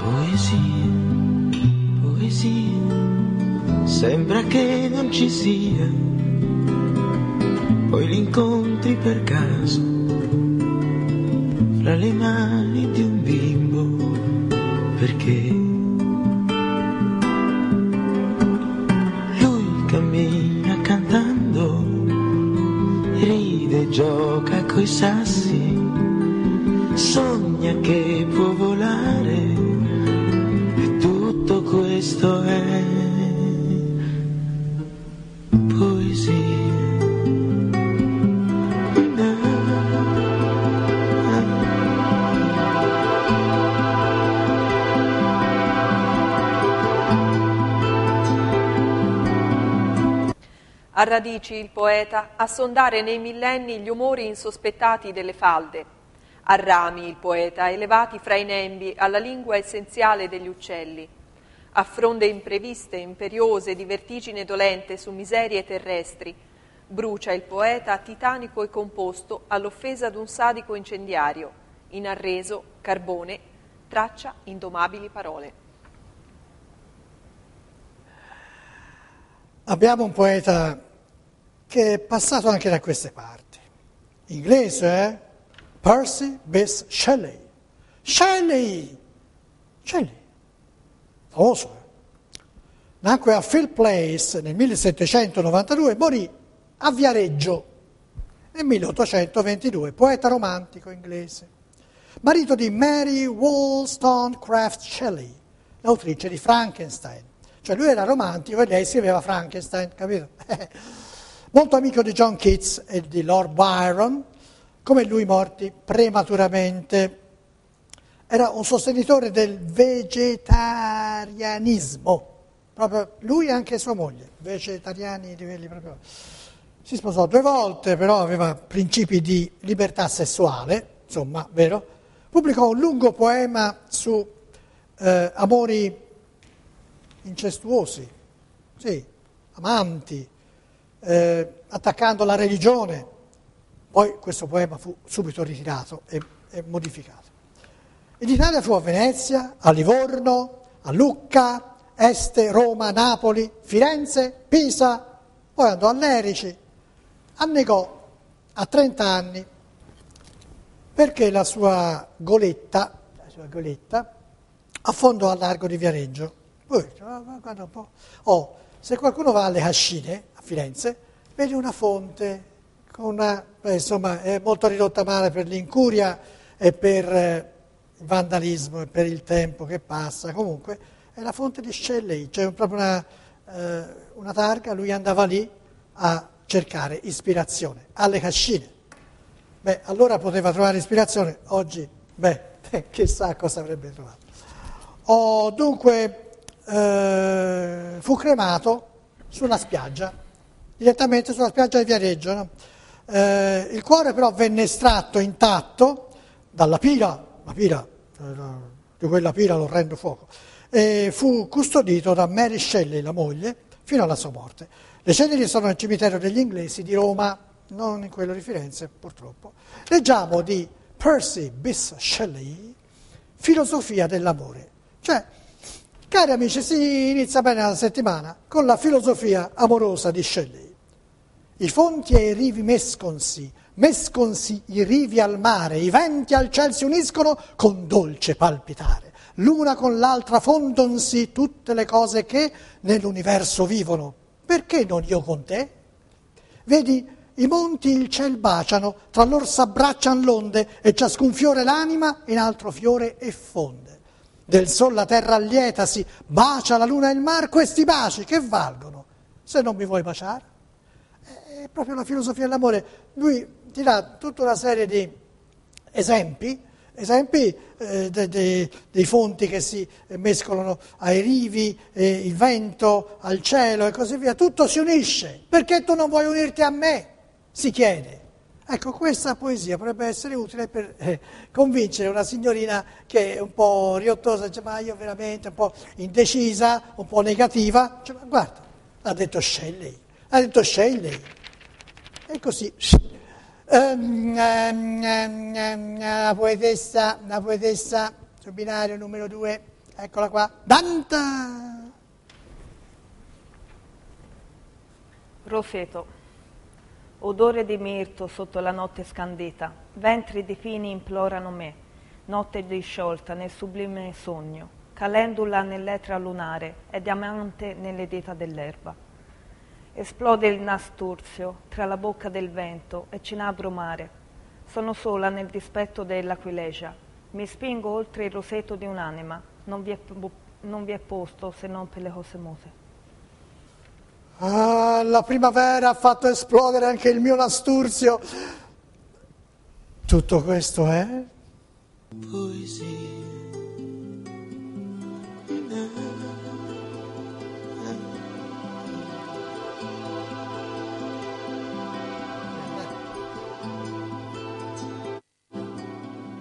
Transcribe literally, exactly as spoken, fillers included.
Poesia, poesia, sembra che non ci sia, poi li incontri per caso, fra le mani di un bimbo, perché lui cammina cantando, ride, gioca coi sassi, sogna che può volare. Tutto questo è poesia. Ha radici il poeta a sondare nei millenni gli umori insospettati delle falde. Ha rami il poeta elevati fra i nembi alla lingua essenziale degli uccelli. A fronde impreviste, imperiose, di vertigine dolente su miserie terrestri, brucia il poeta titanico e composto all'offesa d'un sadico incendiario, in arreso, carbone, traccia indomabili parole. Abbiamo un poeta che è passato anche da queste parti. Inglese, eh? Percy Bysshe Shelley. Shelley! Shelley. Famoso, eh? Nacque a Field Place nel millesettecentonovantadue e morì a Viareggio nel milleottocentoventidue, poeta romantico inglese. Marito di Mary Wollstonecraft Shelley, l'autrice di Frankenstein. Cioè lui era romantico e lei scriveva Frankenstein, capito? Molto amico di John Keats e di Lord Byron, come lui morti prematuramente. Era un sostenitore del vegetarianismo, proprio lui e anche sua moglie, vegetariani di quelli proprio. Si sposò due volte, però aveva principi di libertà sessuale, insomma, vero? Pubblicò un lungo poema su eh, amori incestuosi, sì, amanti, eh, attaccando la religione. Poi questo poema fu subito ritirato e, e modificato. In Italia fu a Venezia, a Livorno, a Lucca, Este, Roma, Napoli, Firenze, Pisa, poi andò a Lerici, annegò a trenta anni perché la sua goletta, la sua goletta affondò al largo di Viareggio. Poi, guarda un po'. Oh, se qualcuno va alle Cascine, a Firenze, vede una fonte, con una, beh, insomma, è molto ridotta male per l'incuria e per eh, il vandalismo e per il tempo che passa. Comunque, è la fonte di Shelley, c'è proprio una, eh, una targa, lui andava lì a cercare ispirazione, alle Cascine. Beh, allora poteva trovare ispirazione, oggi, beh, chissà cosa avrebbe trovato. Oh, dunque, eh, fu cremato sulla spiaggia, direttamente sulla spiaggia di Viareggio, no? Eh, il cuore però venne estratto intatto dalla pila, la pila, eh, di quella pila l'orrendo fuoco, e fu custodito da Mary Shelley, la moglie, fino alla sua morte. Le ceneri sono nel cimitero degli Inglesi di Roma, non in quello di Firenze, purtroppo. Leggiamo di Percy Bysshe Shelley, Filosofia dell'amore. Cioè, cari amici, si inizia bene la settimana con la filosofia amorosa di Shelley. I fonti e i rivi mesconsi, mesconsi i rivi al mare, i venti al ciel si uniscono con dolce palpitare. L'una con l'altra fondonsi tutte le cose che nell'universo vivono. Perché non io con te? Vedi, i monti il ciel baciano, tra loro s'abbraccian l'onde e ciascun fiore l'anima in altro fiore effonde. Del sol la terra allietasi, bacia la luna e il mar, questi baci che valgono se non mi vuoi baciare? È proprio la filosofia dell'amore. Lui ti dà tutta una serie di esempi, esempi eh, de, de, dei fonti che si mescolano ai rivi, eh, il vento, al cielo e così via. Tutto si unisce. Perché tu non vuoi unirti a me? Si chiede. Ecco, questa poesia potrebbe essere utile per eh, convincere una signorina che è un po' riottosa, dice, ma io veramente un po' indecisa, un po' negativa. Dice, ma guarda, l'ha detto Shelley, l'ha detto Shelley. E così, um, um, um, um, la poetessa, la poetessa sul binario numero due, Eccola qua. Danta! Roseto, odore di mirto sotto la notte scandita, ventri di fini implorano me, notte disciolta nel sublime sogno, calendula nell'etra lunare e diamante nelle dita dell'erba. Esplode il nasturzio tra la bocca del vento e cinabro mare. Sono sola nel dispetto dell'aquilegia, mi spingo oltre il roseto di un'anima, non vi è, non vi è posto se non per le cose mute. Ah, la primavera ha fatto esplodere anche il mio nasturzio. Tutto questo è? Poesia.